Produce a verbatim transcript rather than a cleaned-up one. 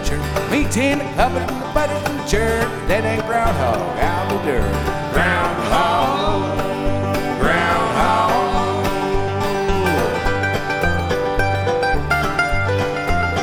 butcher. Meat in the oven, the butter and churn. That ain't groundhog out the dirt. Groundhog.